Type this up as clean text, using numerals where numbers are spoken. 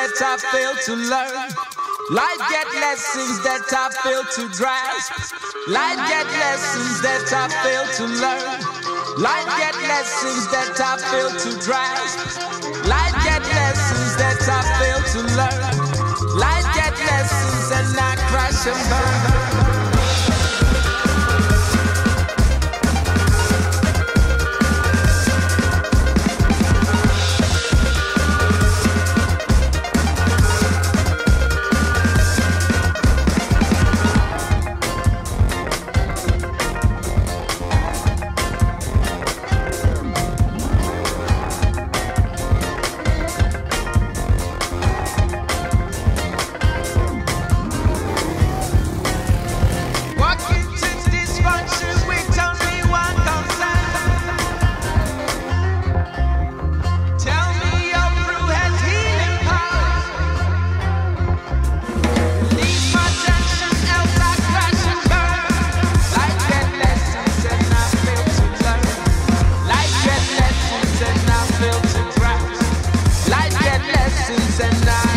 that I fail to learn. Life get lessons that I fail to grasp. Life get lessons that I fail to learn. Life get lessons that I fail to grasp. Life get lessons that I fail to learn. Life get lessons and I crash and burn. And I